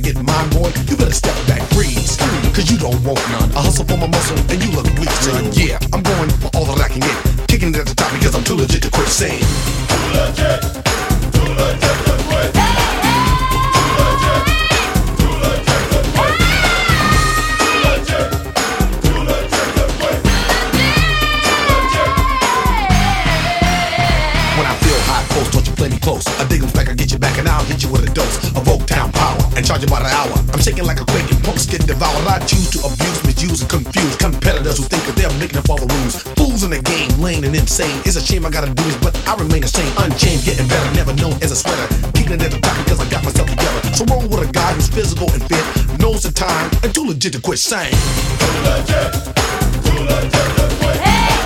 get mine, boy, you better step back, freeze. Cause you don't want none. I hustle for my muscle and you look weak, son. Yeah, I'm going for all that I can get. Kicking it at the top because I'm too legit to quit saying. Too legit to quit. Close. I dig 'em back, I get you back, and I'll hit you with a dose of Oaktown power and charge you by the hour. I'm shaking like a quake and punks get devoured. I choose to abuse, misuse, and confuse competitors who think that they're making up all the rules. Fools in the game, lame and insane. It's a shame I gotta do this, but I remain the same. Unchained, getting better, never known as a sweater. Keeping it at the top because I got myself together. So roll with a guy who's physical and fit, knows the time, and too legit to quit saying. Too legit to quit.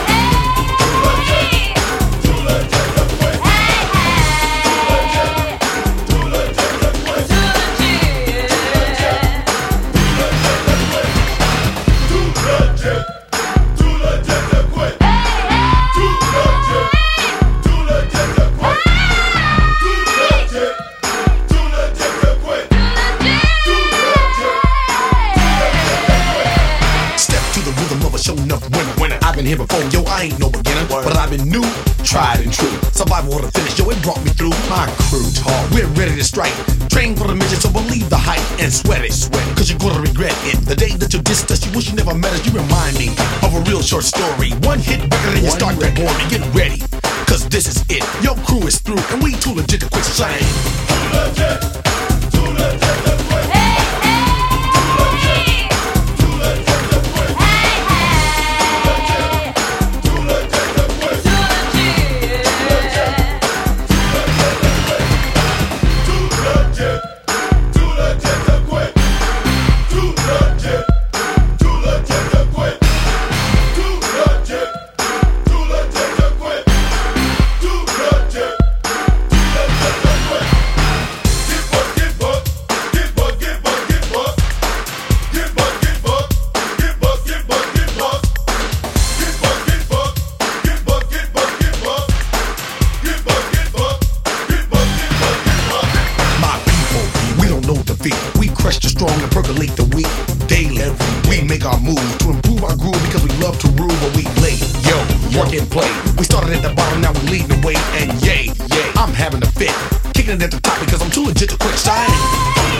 I've been here before, yo, I ain't no beginner, but I've been new, tried and true. Survival of the finish, yo, it brought me through. My crew talk, we're ready to strike. Train for the mission, so believe the hype and sweat it. Cause you're gonna regret it. The day that you dissed us, you wish you never met us. You remind me of a real short story. One hit record and you start to bore me. Get ready, cause this is it. Your crew is through, and we too legit to quit saying. Too legit to quit. We crush the strong and percolate the weak daily. We make our moves to improve our groove because we love to rule what we lay. Yo, work and play. We started at the bottom, now we leading the way. And yay, I'm having a fit. Kicking it at the top because I'm too legit to quit signing.